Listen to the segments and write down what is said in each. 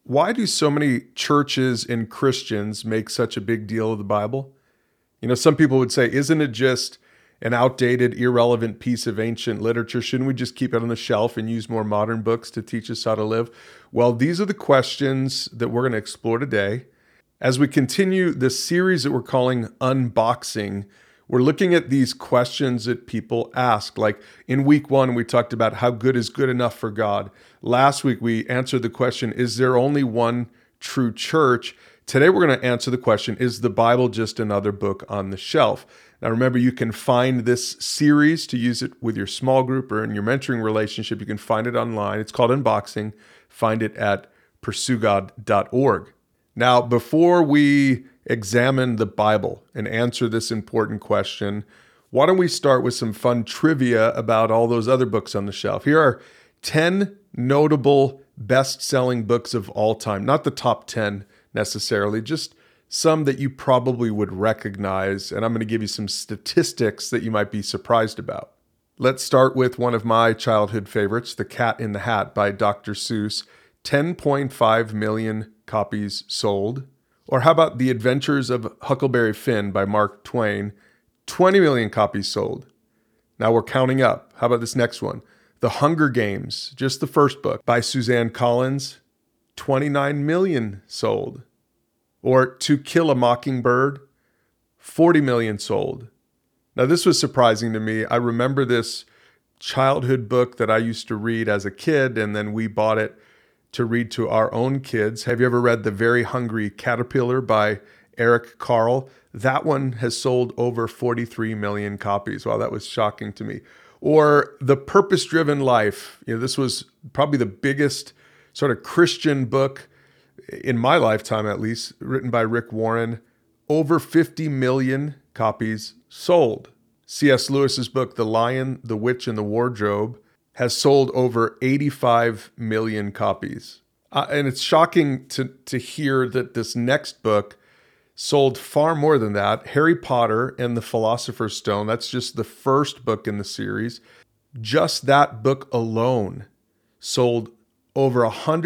Why do so many churches and Christians make such a big deal of the Bible? Some people would say, isn't it just an outdated, irrelevant piece of ancient literature? Shouldn't we just keep it on the shelf and use more modern books to teach us how to live? Well, these are the questions that we're going to explore today. As we continue this series that we're calling Unboxing, we're looking at these questions that people ask. Like in week 1, we talked about how good is good enough for God. Last week, we answered the question, is there only one true church? Today, we're going to answer the question, is the Bible just another book on the shelf? Now, remember, you can find this series to use it with your small group or in your mentoring relationship. You can find it online. It's called Unboxing. Find it at pursuegod.org. Now, before we examine the Bible and answer this important question, why don't we start with some fun trivia about all those other books on the shelf? Here are 10 notable best-selling books of all time. Not the top 10 necessarily, just some that you probably would recognize. And I'm going to give you some statistics that you might be surprised about. Let's start with one of my childhood favorites, The Cat in the Hat by Dr. Seuss. 10.5 million copies sold. Or how about The Adventures of Huckleberry Finn by Mark Twain? 20 million copies sold. Now we're counting up. How about this next one? The Hunger Games, just the first book by Suzanne Collins. 29 million sold. Or To Kill a Mockingbird. 40 million sold. Now this was surprising to me. I remember this childhood book that I used to read as a kid, and then we bought it to read to our own kids. Have you ever read The Very Hungry Caterpillar by Eric Carle? That one has sold over 43 million copies. Wow, that was shocking to me. Or The Purpose-Driven Life. This was probably the biggest sort of Christian book in my lifetime, at least, written by Rick Warren. Over 50 million copies sold. C.S. Lewis's book, The Lion, the Witch, and the Wardrobe, has sold over 85 million copies. And it's shocking to hear that this next book sold far more than that. Harry Potter and the Philosopher's Stone, that's just the first book in the series. Just that book alone sold over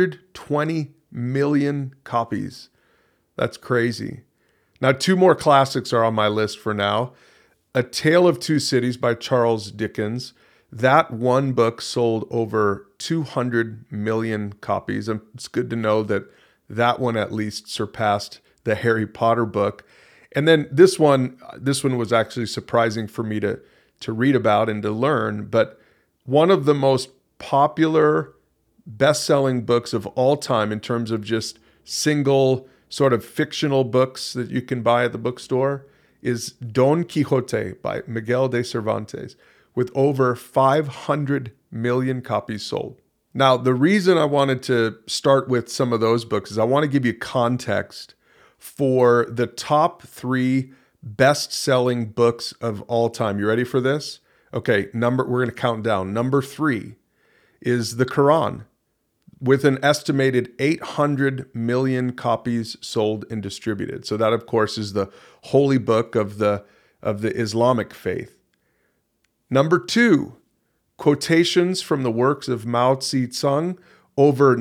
120 million copies. That's crazy. Now, 2 more classics are on my list for now. A Tale of Two Cities by Charles Dickens. That one book sold over 200 million copies. And it's good to know that that one at least surpassed the Harry Potter book. And then this one was actually surprising for me to read about and to learn. But one of the most popular best-selling books of all time in terms of just single sort of fictional books that you can buy at the bookstore is Don Quixote by Miguel de Cervantes, with over 500 million copies sold. Now, the reason I wanted to start with some of those books is I want to give you context for the top 3 best-selling books of all time. You ready for this? Okay, we're going to count down. Number 3 is the Quran, with an estimated 800 million copies sold and distributed. So that, of course, is the holy book of the Islamic faith. Number 2, quotations from the works of Mao Zedong, over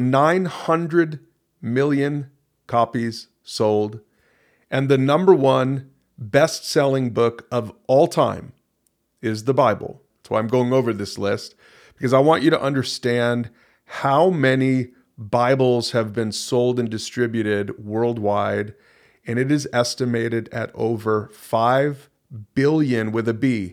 900 million copies sold. And the number 1 best-selling book of all time is the Bible. That's why I'm going over this list, because I want you to understand how many Bibles have been sold and distributed worldwide. And it is estimated at over 5 billion with a B.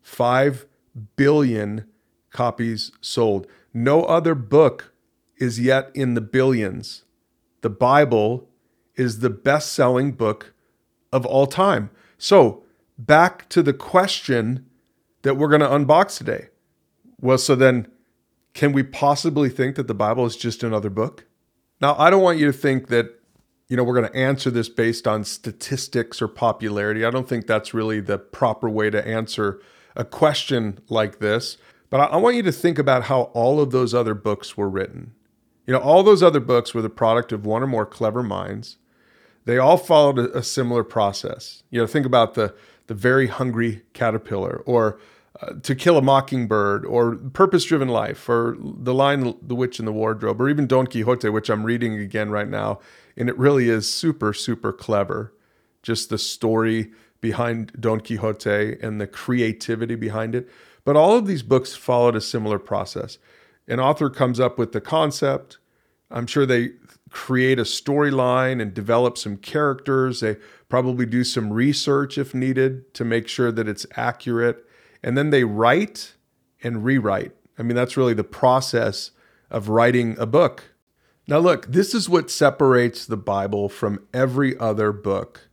5 billion copies sold. No other book is yet in the billions. The Bible is the best-selling book of all time. So back to the question that we're going to unbox today. Well, so then, can we possibly think that the Bible is just another book? Now, I don't want you to think that we're going to answer this based on statistics or popularity. I don't think that's really the proper way to answer a question like this. But I want you to think about how all of those other books were written. All those other books were the product of one or more clever minds. They all followed a similar process. Think about the Very Hungry Caterpillar, or To Kill a Mockingbird, or Purpose Driven Life, or The Lion, the Witch, and the Wardrobe, or even Don Quixote, which I'm reading again right now. And it really is super, super clever. Just the story behind Don Quixote and the creativity behind it. But all of these books followed a similar process. An author comes up with the concept. I'm sure they create a storyline and develop some characters. They probably do some research if needed to make sure that it's accurate. And then they write and rewrite. I mean, that's really the process of writing a book. Now, look, this is what separates the Bible from every other book.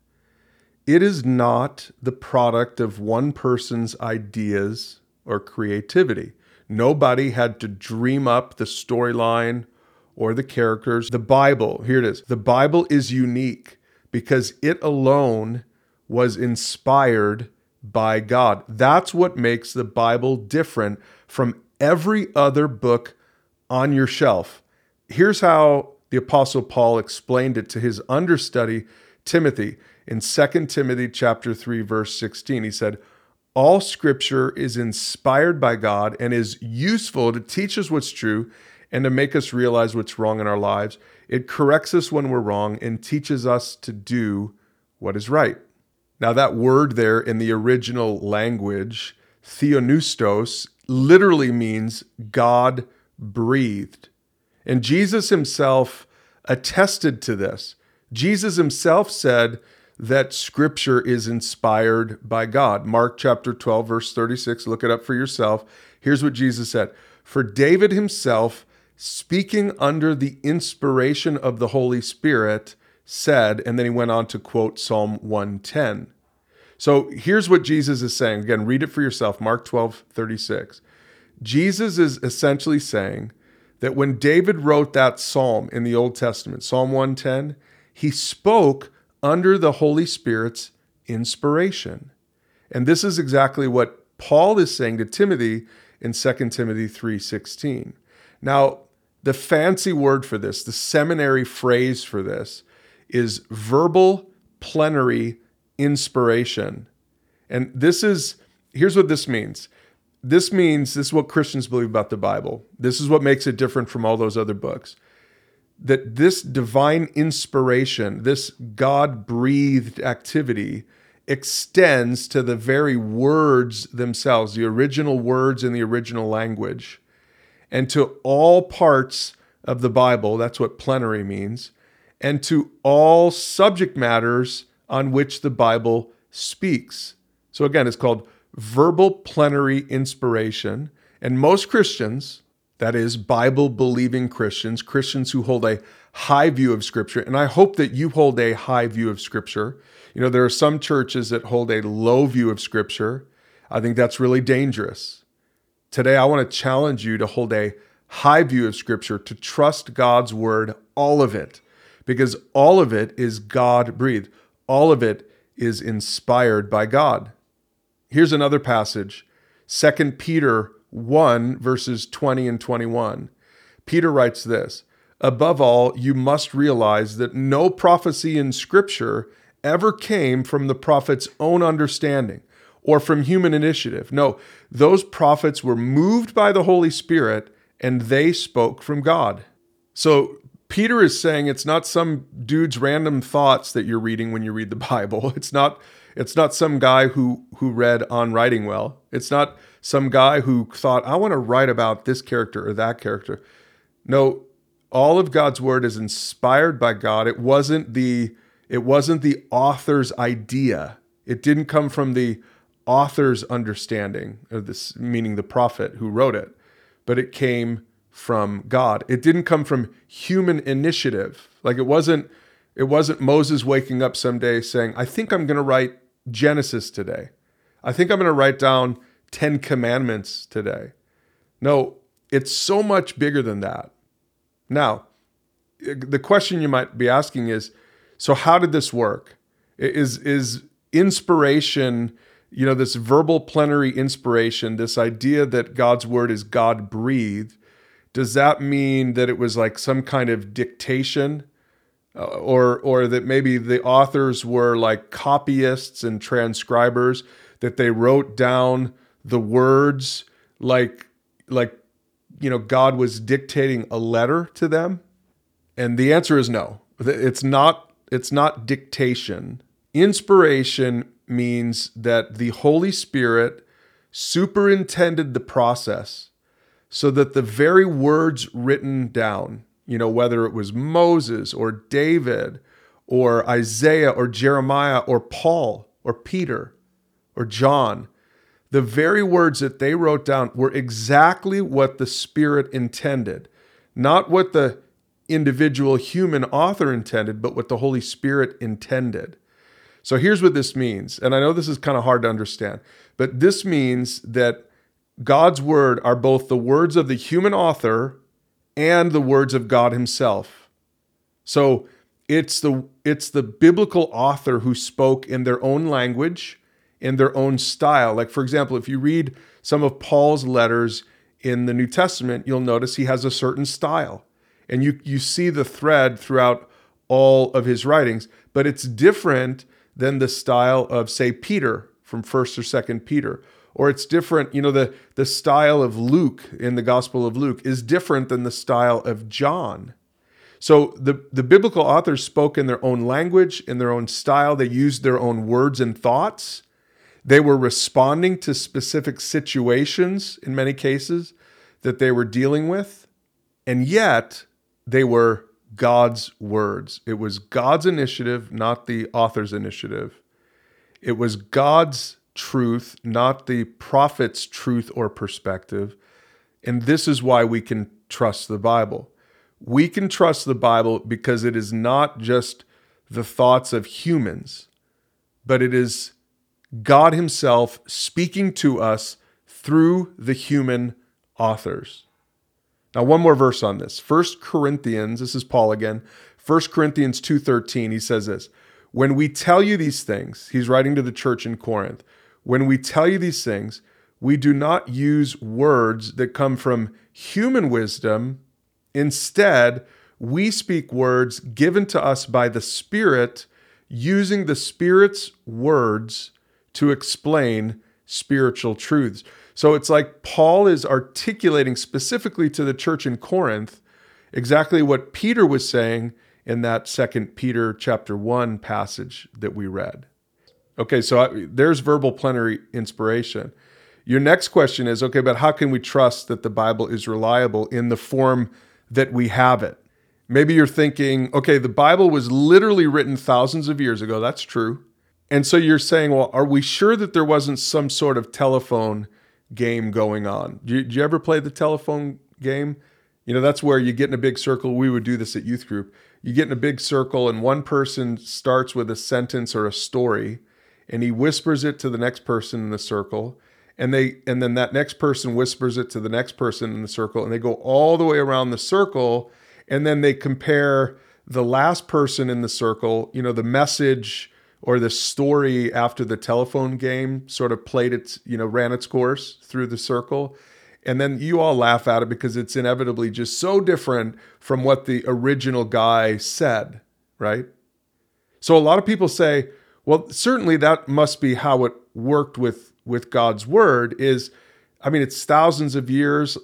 It is not the product of one person's ideas or creativity. Nobody had to dream up the storyline or the characters. The Bible, here it is. The Bible is unique because it alone was inspired by God. That's what makes the Bible different from every other book on your shelf. Here's how the Apostle Paul explained it to his understudy, Timothy. In 2 Timothy chapter 3, verse 16, he said, "All scripture is inspired by God and is useful to teach us what's true and to make us realize what's wrong in our lives. It corrects us when we're wrong and teaches us to do what is right." Now, that word there in the original language, theopneustos, literally means God breathed. And Jesus himself attested to this. Jesus himself said that scripture is inspired by God. Mark chapter 12, verse 36, look it up for yourself. Here's what Jesus said. "For David himself, speaking under the inspiration of the Holy Spirit, said," and then he went on to quote Psalm 110. So here's what Jesus is saying. Again, read it for yourself, Mark 12, 36. Jesus is essentially saying that when David wrote that psalm in the Old Testament, Psalm 110, he spoke under the Holy Spirit's inspiration. And this is exactly what Paul is saying to Timothy in 2 Timothy 3:16. Now, the fancy word for this, the seminary phrase for this, is verbal plenary inspiration. And here's what this means. This is what Christians believe about the Bible. This is what makes it different from all those other books. That this divine inspiration, this God-breathed activity, extends to the very words themselves, the original words in the original language, and to all parts of the Bible, that's what plenary means, and to all subject matters on which the Bible speaks. So again, it's called verbal plenary inspiration. And most Christians, that is, Bible-believing Christians, Christians who hold a high view of Scripture, and I hope that you hold a high view of Scripture. You know, there are some churches that hold a low view of Scripture. I think that's really dangerous. Today, I want to challenge you to hold a high view of Scripture, to trust God's Word, all of it, because all of it is God-breathed. All of it is inspired by God. Here's another passage, 2 Peter 1, verses 20 and 21. Peter writes this, "Above all, you must realize that no prophecy in Scripture ever came from the prophet's own understanding or from human initiative. No, those prophets were moved by the Holy Spirit and they spoke from God." So Peter is saying it's not some dude's random thoughts that you're reading when you read the Bible. It's not some guy who read On Writing Well. It's not some guy who thought, I want to write about this character or that character. No, all of God's word is inspired by God. It wasn't the author's idea. It didn't come from the author's understanding, or this, meaning the prophet who wrote it, but it came from God. It didn't come from human initiative. Like it wasn't Moses waking up someday saying, I think I'm going to write Genesis today. I think I'm going to write down 10 Commandments today. No, it's so much bigger than that. Now, the question you might be asking is, so how did this work? Is inspiration, this verbal plenary inspiration, this idea that God's word is God-breathed, does that mean that it was like some kind of dictation, or that maybe the authors were like copyists and transcribers, that they wrote down the words like God was dictating a letter to them? And the answer is no. It's not dictation. Inspiration means that the Holy Spirit superintended the process so that the very words written down, whether it was Moses or David or Isaiah or Jeremiah or Paul or Peter or John, the very words that they wrote down were exactly what the Spirit intended, not what the individual human author intended, but what the Holy Spirit intended. So here's what this means. And I know this is kind of hard to understand, but this means that God's word are both the words of the human author and the words of God himself. So it's the biblical author who spoke in their own language, in their own style. Like, for example, if you read some of Paul's letters in the New Testament, you'll notice he has a certain style. And you see the thread throughout all of his writings, but it's different than the style of, say, Peter from 1st or 2nd Peter. Or it's different, the style of Luke in the Gospel of Luke is different than the style of John. So the biblical authors spoke in their own language, in their own style. They used their own words and thoughts. They were responding to specific situations, in many cases, that they were dealing with. And yet, they were God's words. It was God's initiative, not the author's initiative. It was God's truth, not the prophet's truth or perspective. And this is why we can trust the Bible. We can trust the Bible because it is not just the thoughts of humans, but it is God himself speaking to us through the human authors. Now, one more verse on this. 1 Corinthians, this is Paul again, 1 Corinthians 2:13, he says this, when we tell you these things, he's writing to the church in Corinth, when we tell you these things, we do not use words that come from human wisdom. Instead, we speak words given to us by the Spirit, using the Spirit's words to explain spiritual truths. So it's like Paul is articulating specifically to the church in Corinth exactly what Peter was saying in that 2 Peter chapter 1 passage that we read. Okay, so there's verbal plenary inspiration. Your next question is, okay, but how can we trust that the Bible is reliable in the form that we have it? Maybe you're thinking, okay, the Bible was literally written thousands of years ago. That's true. And so you're saying, well, are we sure that there wasn't some sort of telephone game going on? Did you ever play the telephone game? That's where you get in a big circle. We would do this at youth group. You get in a big circle and one person starts with a sentence or a story and he whispers it to the next person in the circle. And then that next person whispers it to the next person in the circle and they go all the way around the circle. And then they compare the last person in the circle, the message or the story after the telephone game sort of ran its course through the circle. And then you all laugh at it because it's inevitably just so different from what the original guy said, right? So a lot of people say, well, certainly that must be how it worked with God's word it's thousands of years.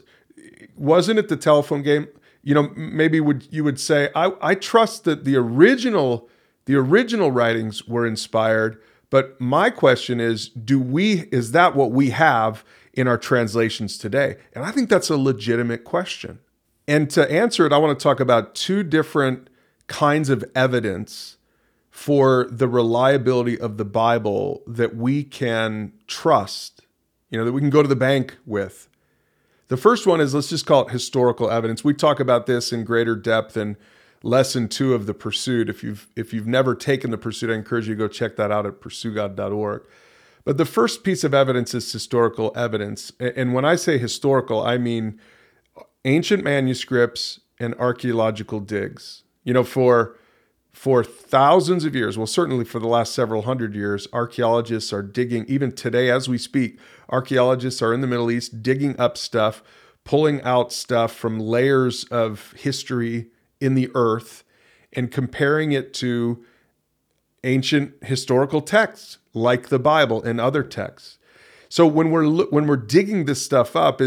Wasn't it the telephone game? Maybe you would say, I trust that the original writings were inspired, but my question is that what we have in our translations today? And I think that's a legitimate question. And to answer it, I want to talk about two different kinds of evidence for the reliability of the Bible that we can trust, that we can go to the bank with. The first one is, let's just call it historical evidence. We talk about this in greater depth in lesson 2 of The Pursuit. If you've never taken The Pursuit, I encourage you to go check that out at pursuegod.org. But the first piece of evidence is historical evidence. And when I say historical, I mean ancient manuscripts and archaeological digs. For thousands of years, well, certainly for the last several hundred years, archaeologists are digging, even today as we speak, archaeologists are in the Middle East digging up stuff, pulling out stuff from layers of history in the earth and comparing it to ancient historical texts like the Bible and other texts. So when we're digging this stuff up,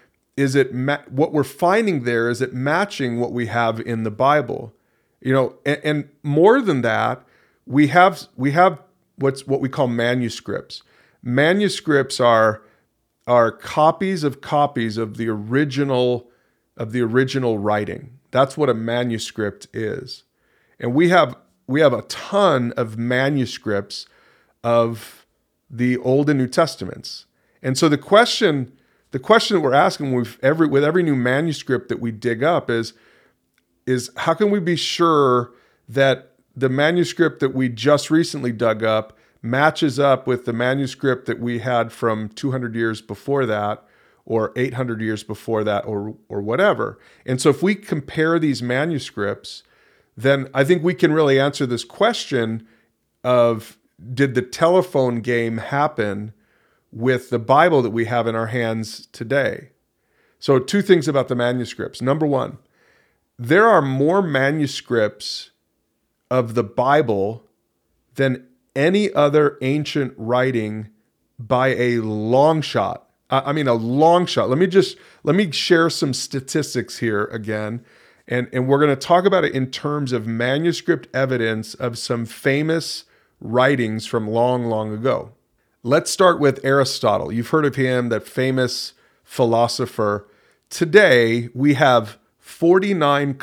what we're finding there? Is it matching what we have in the Bible? And more than that, we have what we call manuscripts. Manuscripts are copies of the original writing. That's what a manuscript is. And we have a ton of manuscripts of the Old and New Testaments. And so the question that we're asking with every new manuscript that we dig up is how can we be sure that the manuscript that we just recently dug up matches up with the manuscript that we had from 200 years before that, or 800 years before that, or whatever. And so if we compare these manuscripts, then I think we can really answer this question of, did the telephone game happen with the Bible that we have in our hands today? So 2 things about the manuscripts. Number 1, there are more manuscripts of the Bible than any other ancient writing by a long shot. I mean, a long shot. Let me share some statistics here again. And we're going to talk about it in terms of manuscript evidence of some famous writings from long, long ago. Let's start with Aristotle. You've heard of him, that famous philosopher. Today, we have 49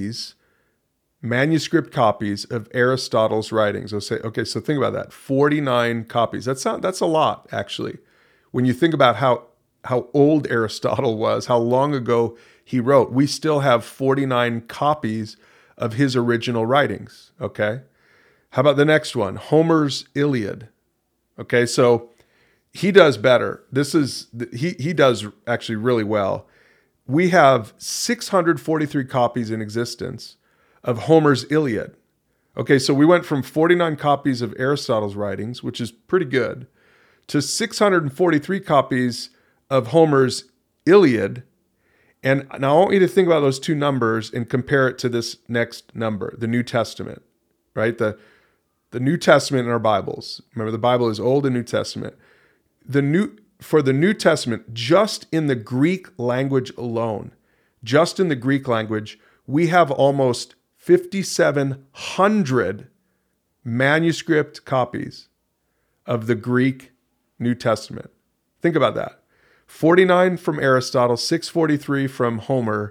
manuscript copies of Aristotle's writings. Okay, so think about that. 49 copies. That's a lot, actually. When you think about how old Aristotle was, how long ago he wrote, we still have 49 copies of his original writings, okay? How about the next one? Homer's Iliad. Okay, so he does better. He does actually really well. We have 643 copies in existence of Homer's Iliad. Okay, so we went from 49 copies of Aristotle's writings, which is pretty good, to 643 copies of Homer's Iliad. And now I want you to think about those 2 numbers and compare it to this next number, the New Testament, right? The New Testament in our Bibles. Remember, the Bible is Old and New Testament. For the New Testament, just in the Greek language alone, we have almost 5,700 manuscript copies of the Greek New Testament. Think about that. 49 from Aristotle, 643 from Homer,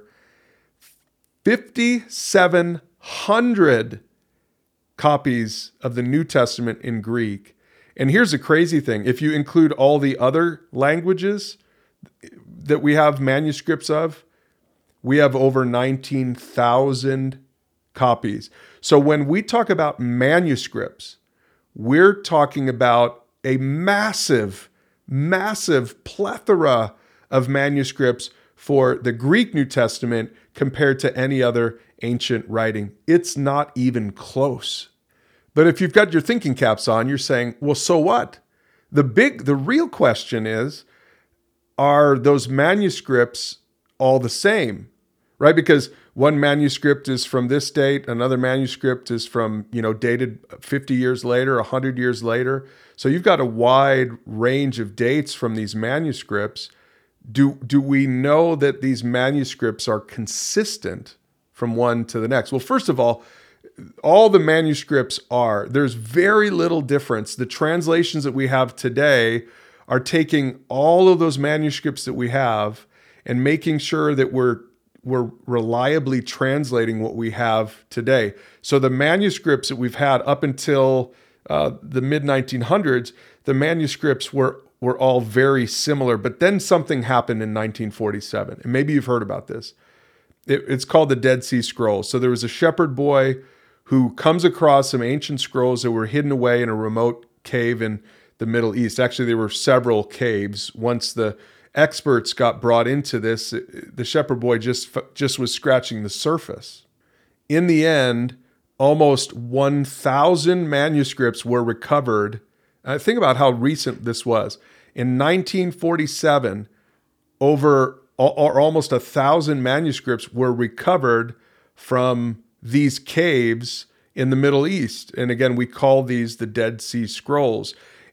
5,700 copies of the New Testament in Greek. And here's the crazy thing. If you include all the other languages that we have manuscripts of, we have over 19,000 copies. So when we talk about manuscripts, we're talking about a massive plethora of manuscripts for the Greek New Testament compared to any other ancient writing. It's not even close. But if you've got your thinking caps on, you're saying, well, so what? The real question is, are those manuscripts all the same? Right? Because one manuscript is from this date, another manuscript is from, dated 50 years later, 100 years later. So you've got a wide range of dates from these manuscripts. Do we know that these manuscripts are consistent from one to the next? Well, first of all the manuscripts there's very little difference. The translations that we have today are taking all of those manuscripts that we have and making sure that we're reliably translating what we have today. So the manuscripts that we've had up until the mid-1900s, the manuscripts were all very similar. But then something happened in 1947, and maybe you've heard about this. It's called the Dead Sea Scrolls. So there was a shepherd boy who comes across some ancient scrolls that were hidden away in a remote cave in the Middle East. Actually, there were several caves. Once the experts got brought into this, the shepherd boy just was scratching the surface. In the end, almost 1,000 manuscripts were recovered. Think about how recent this was. In 1947, almost 1,000 manuscripts were recovered from these caves in the Middle East. And again, we call these the Dead Sea Scrolls.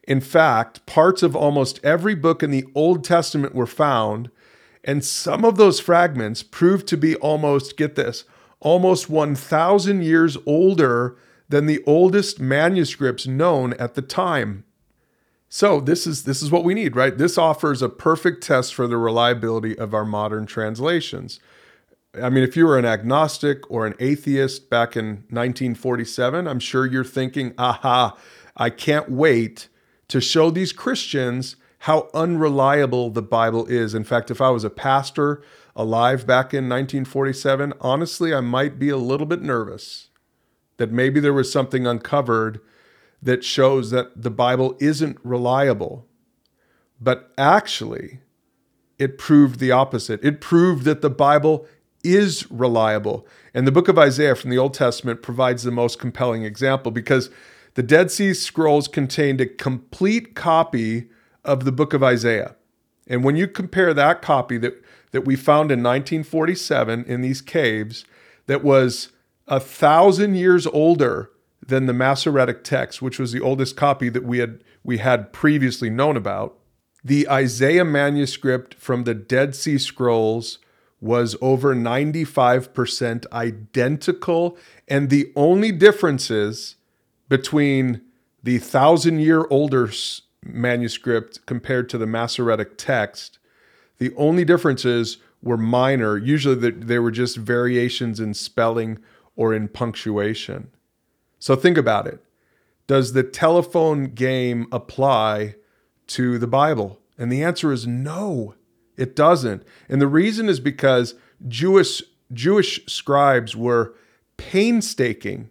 In fact, parts of almost every book in the Old Testament were found, and some of those fragments proved to be almost, get this, almost 1,000 years older than the oldest manuscripts known at the time. So this is what we need, right? This offers a perfect test for the reliability of our modern translations. I mean, if you were an agnostic or an atheist back in 1947, I'm sure you're thinking, aha, I can't wait to show these Christians how unreliable the Bible is. In fact, if I was a pastor alive back in 1947, honestly, I might be a little bit nervous that maybe there was something uncovered that shows that the Bible isn't reliable. But actually, it proved the opposite. It proved that the Bible is reliable. And the book of Isaiah from the Old Testament provides the most compelling example, because the Dead Sea Scrolls contained a complete copy of the book of Isaiah. And when you compare that copy that we found in 1947 in these caves, that was 1,000 years older than the Masoretic text, which was the oldest copy that we had previously known about, the Isaiah manuscript from the Dead Sea Scrolls was over 95% identical. And the only differences between the 1,000-year-older manuscript compared to the Masoretic text, the only differences were minor. Usually they were just variations in spelling or in punctuation. So think about it. Does the telephone game apply to the Bible? And the answer is no, it doesn't. And the reason is because Jewish scribes were painstaking,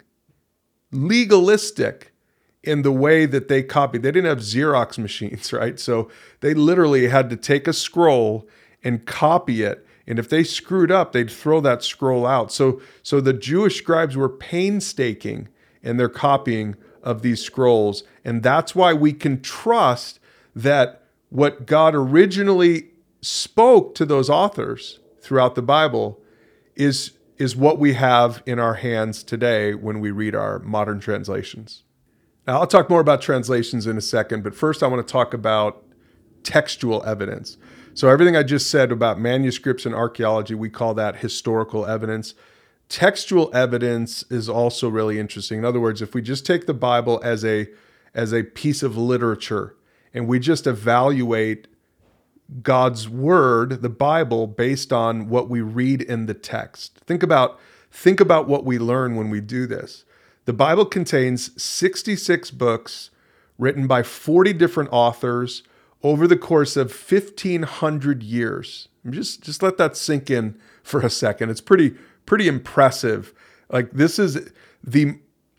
legalistic in the way that they copied. They didn't have Xerox machines, right? So they literally had to take a scroll and copy it. And if they screwed up, they'd throw that scroll out. So the Jewish scribes were painstaking in their copying of these scrolls. And that's why we can trust that what God originally spoke to those authors throughout the Bible is what we have in our hands today when we read our modern translations. Now, I'll talk more about translations in a second, but first I want to talk about textual evidence. So everything I just said about manuscripts and archaeology, we call that historical evidence. Textual evidence is also really interesting. In other words, if we just take the Bible as a piece of literature and we just evaluate God's word, the Bible, based on what we read in the text. Think about what we learn when we do this. The Bible contains 66 books written by 40 different authors over the course of 1,500 years. Just let that sink in for a second. It's pretty impressive. Like, this is the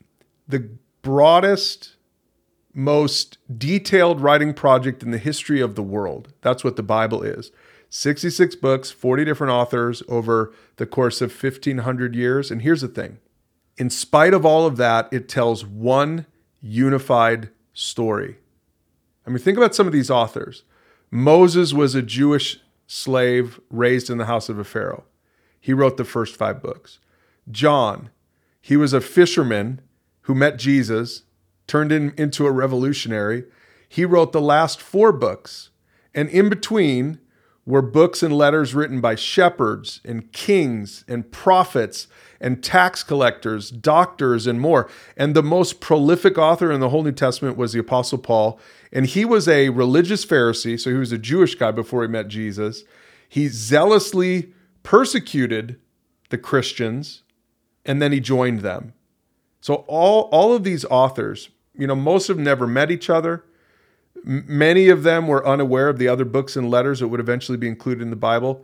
broadest, most detailed writing project in the history of the world. That's what the Bible is. 66 books, 40 different authors over the course of 1,500 years. And here's the thing. In spite of all of that, it tells one unified story. I mean, think about some of these authors. Moses was a Jewish slave raised in the house of a pharaoh. He wrote the first 5 books. John, he was a fisherman who met Jesus, turned him into a revolutionary. He wrote the last 4 books. And in between were books and letters written by shepherds and kings and prophets and tax collectors, doctors, and more. And the most prolific author in the whole New Testament was the Apostle Paul. And he was a religious Pharisee, so he was a Jewish guy before he met Jesus. He zealously persecuted the Christians, and then he joined them. So all of these authors, most of them never met each other. Many of them were unaware of the other books and letters that would eventually be included in the Bible.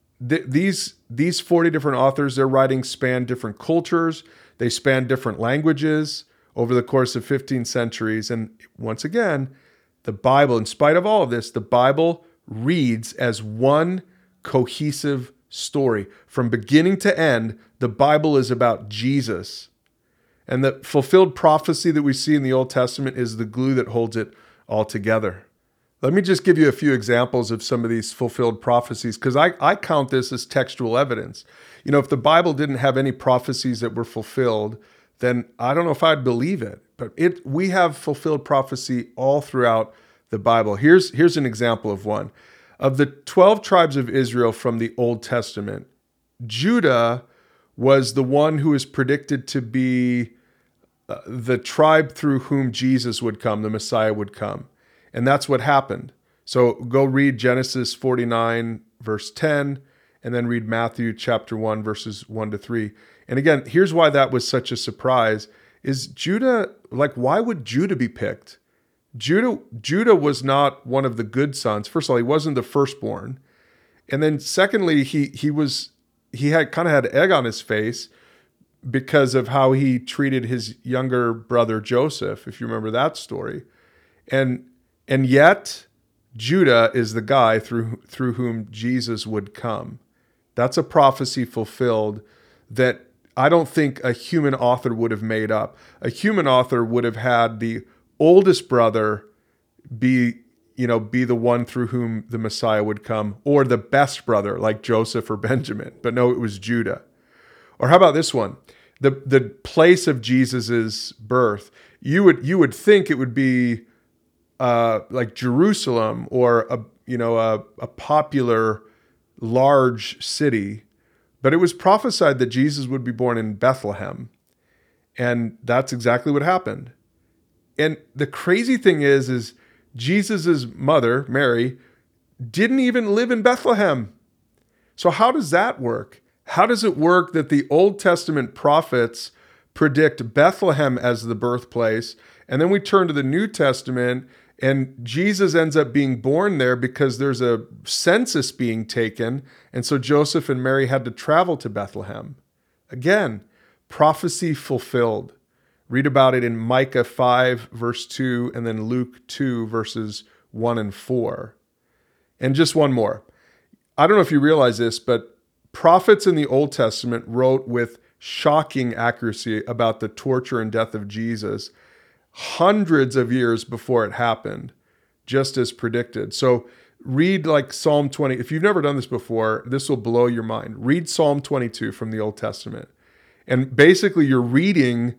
These 40 different authors, their writings span different cultures. They span different languages over the course of 15 centuries. And once again, the Bible, in spite of all of this, the Bible reads as one cohesive story. From beginning to end, the Bible is about Jesus. And the fulfilled prophecy that we see in the Old Testament is the glue that holds it all together. Let me just give you a few examples of some of these fulfilled prophecies, because I count this as textual evidence. If the Bible didn't have any prophecies that were fulfilled, then I don't know if I'd believe it. But we have fulfilled prophecy all throughout the Bible. Here's an example of one. Of the 12 tribes of Israel from the Old Testament, Judah was the one who is predicted to be the tribe through whom Jesus would come, the Messiah would come. And that's what happened. So go read Genesis 49, verse 10, and then read Matthew chapter 1, verses 1 to 3. And again, here's why that was such a surprise, is Judah, like, why would Judah be picked? Judah was not one of the good sons. First of all, he wasn't the firstborn. And then secondly, he had kind of had egg on his face because of how he treated his younger brother Joseph, if you remember that story. And yet Judah is the guy through whom Jesus would come. That's a prophecy fulfilled that I don't think a human author would have made up. A human author would have had the oldest brother be the one through whom the Messiah would come, or the best brother like Joseph or Benjamin. But no, it was Judah. Or how about this one? The place of Jesus's birth. You would think it would be like Jerusalem, or a popular large city, but it was prophesied that Jesus would be born in Bethlehem, and that's exactly what happened. And the crazy thing is Jesus's mother, Mary, didn't even live in Bethlehem. So how does that work? How does it work that the Old Testament prophets predict Bethlehem as the birthplace, and then we turn to the New Testament and Jesus ends up being born there because there's a census being taken, and so Joseph and Mary had to travel to Bethlehem? Again, prophecy fulfilled. Read about it in Micah 5, verse 2, and then Luke 2, verses 1 and 4. And just one more. I don't know if you realize this, but prophets in the Old Testament wrote with shocking accuracy about the torture and death of Jesus hundreds of years before it happened, just as predicted. So read like Psalm 20. If you've never done this before, this will blow your mind. Read Psalm 22 from the Old Testament. And basically you're reading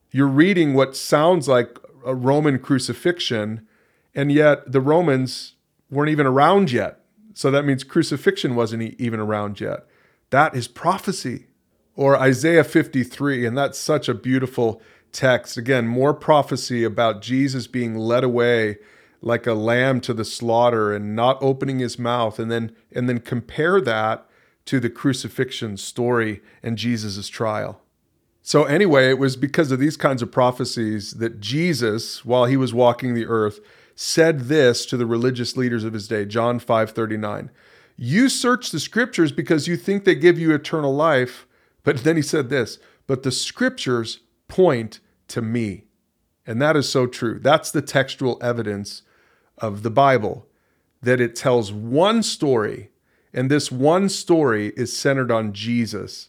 what sounds like a Roman crucifixion, and yet the Romans weren't even around yet. So that means crucifixion wasn't even around yet. That is prophecy. Or Isaiah 53, and that's such a beautiful text. Again, more prophecy about Jesus being led away like a lamb to the slaughter and not opening his mouth, and then compare that to the crucifixion story and Jesus' trial. So anyway, it was because of these kinds of prophecies that Jesus, while he was walking the earth, said this to the religious leaders of his day, John 5:39. You search the scriptures because you think they give you eternal life. But then he said this, but the scriptures point to me. And that is so true. That's the textual evidence of the Bible, that it tells one story, and this one story is centered on Jesus.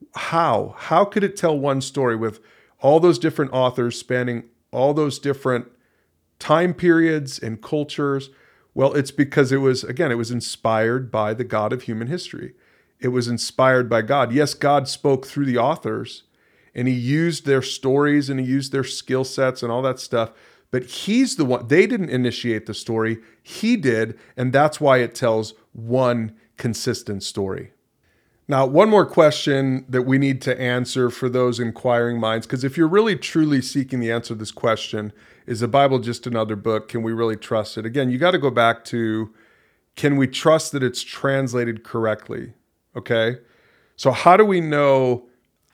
How? How could it tell one story with all those different authors spanning all those different time periods and cultures? Well, it's because it was inspired by the God of human history. It was inspired by God. Yes, God spoke through the authors, and he used their stories and he used their skill sets and all that stuff. But he's the one. They didn't initiate the story. He did. And that's why it tells one consistent story. Now, one more question that we need to answer for those inquiring minds, because if you're really truly seeking the answer to this question, is the Bible just another book? Can we really trust it? Again, you got to go back to, can we trust that it's translated correctly? Okay. So how do we know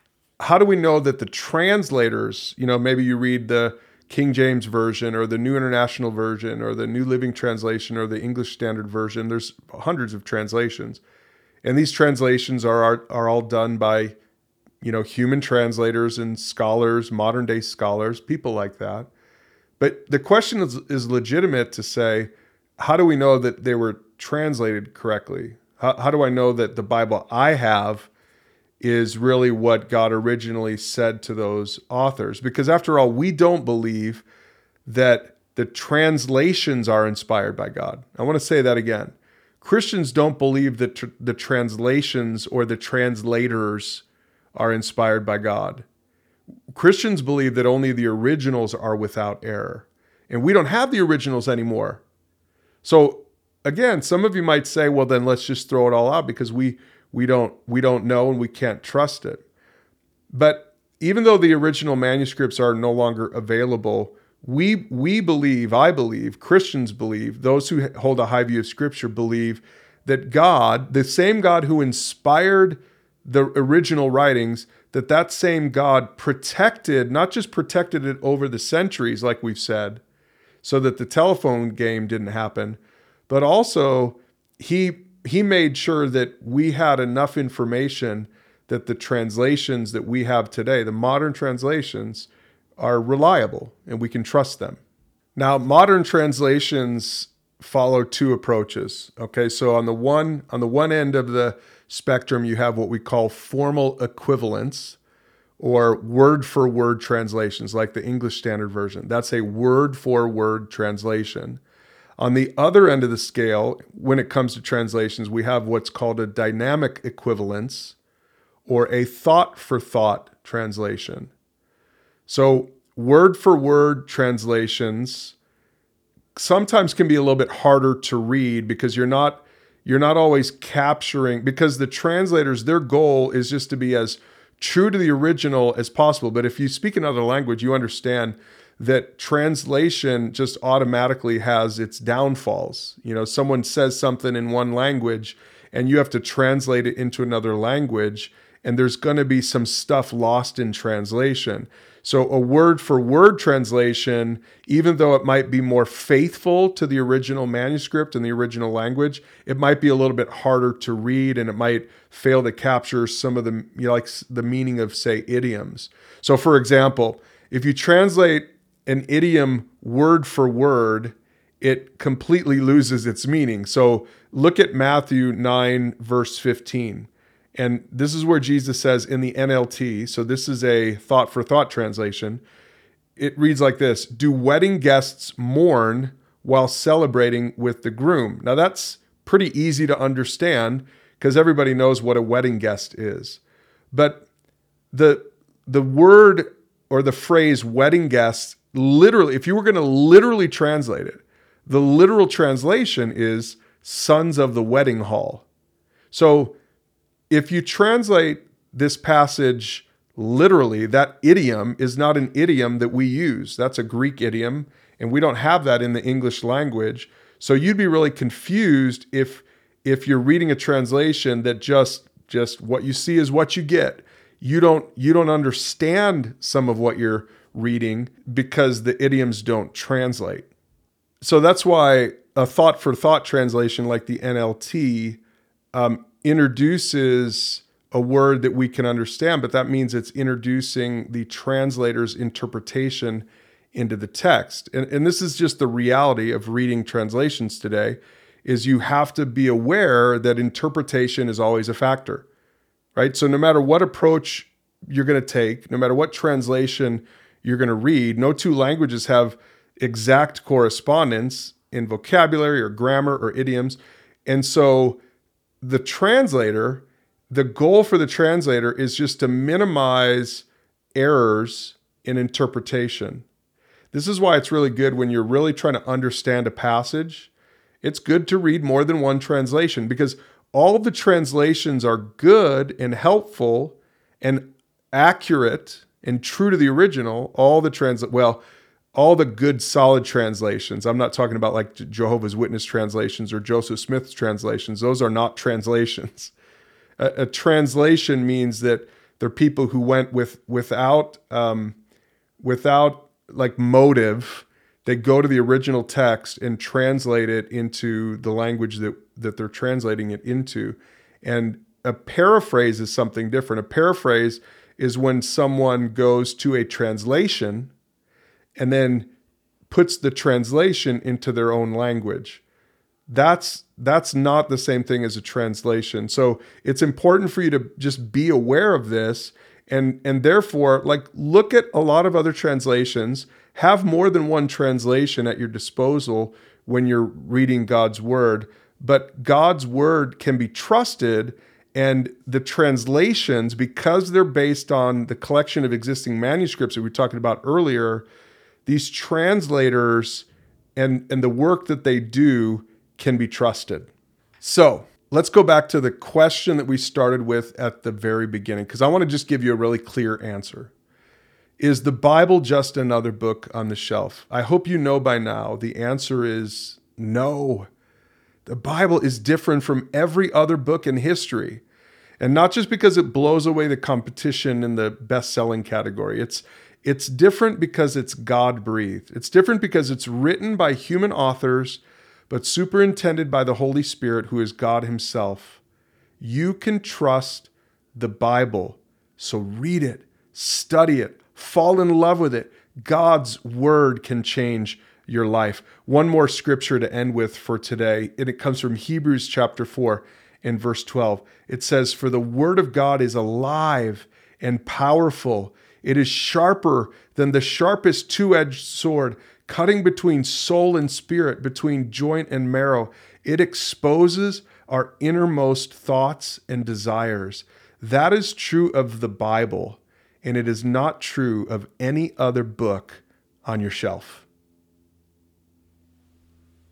that the translators, maybe you read the King James Version or the New International Version or the New Living Translation or the English Standard Version, there's hundreds of translations. And these translations are all done by, human translators and scholars, modern day scholars, people like that. But the question is legitimate to say, how do we know that they were translated correctly? How do I know that the Bible I have is really what God originally said to those authors? Because after all, we don't believe that the translations are inspired by God. I want to say that again. Christians don't believe that the translations or the translators are inspired by God. Christians believe that only the originals are without error. And we don't have the originals anymore. So again, some of you might say, well, then let's just throw it all out because we don't know and we can't trust it. But even though the original manuscripts are no longer available, we believe, I believe, Christians believe, those who hold a high view of Scripture believe that God, the same God who inspired the original writings, that same God protected, not just protected it over the centuries, like we've said, so that the telephone game didn't happen, but also he made sure that we had enough information that the translations that we have today, the modern translations, are reliable and we can trust them. Now, modern translations follow two approaches. Okay, so on the one end of the spectrum, you have what we call formal equivalence, or word-for-word translations, like the English Standard Version. That's a word-for-word translation. On the other end of the scale, when it comes to translations, we have what's called a dynamic equivalence, or a thought-for-thought translation. So word-for-word translations sometimes can be a little bit harder to read because you're not always capturing, because the translators, their goal is just to be as true to the original as possible. But if you speak another language, you understand that translation just automatically has its downfalls. You know, someone says something in one language and you have to translate it into another language, and there's going to be some stuff lost in translation. So a word-for-word translation, even though it might be more faithful to the original manuscript and the original language, it might be a little bit harder to read, and it might fail to capture some of the, like the meaning of, say, idioms. So for example, if you translate an idiom word for word, it completely loses its meaning. So look at Matthew 9, verse 15. And this is where Jesus says in the NLT, so this is a thought-for-thought translation, it reads like this: "Do wedding guests mourn while celebrating with the groom?" Now that's pretty easy to understand because everybody knows what a wedding guest is. But the word or the phrase wedding guests, literally, if you were going to literally translate it, the literal translation is sons of the wedding hall. So if you translate this passage literally, that idiom is not an idiom that we use. That's a Greek idiom, and we don't have that in the English language. So you'd be really confused if you're reading a translation that just what you see is what you get. You don't understand some of what you're reading because the idioms don't translate. So that's why a thought-for-thought translation like the NLT introduces a word that we can understand, but that means it's introducing the translator's interpretation into the text. And this is just the reality of reading translations today, is you have to be aware that interpretation is always a factor, right? So no matter what approach you're going to take, no matter what translation you're going to read, no two languages have exact correspondence in vocabulary or grammar or idioms. And so the goal for the translator is just to minimize errors in interpretation. This is why it's really good when you're really trying to understand a passage. It's good to read more than one translation because all the translations are good and helpful and accurate and true to the original. All the good solid translations. I'm not talking about like Jehovah's Witness translations or Joseph Smith's translations. Those are not translations. A translation means that they're people who went without like motive. They go to the original text and translate it into the language that they're translating it into. And a paraphrase is something different. A paraphrase is when someone goes to a translation and then puts the translation into their own language. That's not the same thing as a translation. So it's important for you to just be aware of this and therefore, like, look at a lot of other translations. Have more than one translation at your disposal when you're reading God's word. But God's word can be trusted, And the translations, because they're based on the collection of existing manuscripts that we were talking about earlier, these translators and the work that they do can be trusted. So let's go back to the question that we started with at the very beginning, because I want to just give you a really clear answer. Is the Bible just another book on the shelf? I hope you know by now the answer is no. The Bible is different from every other book in history. And not just because it blows away the competition in the best-selling category. It's different because it's God-breathed. It's different because it's written by human authors, but superintended by the Holy Spirit, who is God himself. You can trust the Bible. So read it, study it, fall in love with it. God's word can change your life. One more scripture to end with for today, and it comes from Hebrews chapter 4 and verse 12. It says, "For the word of God is alive and powerful. It is sharper than the sharpest two-edged sword, cutting between soul and spirit, between joint and marrow. It exposes our innermost thoughts and desires." That is true of the Bible, and it is not true of any other book on your shelf.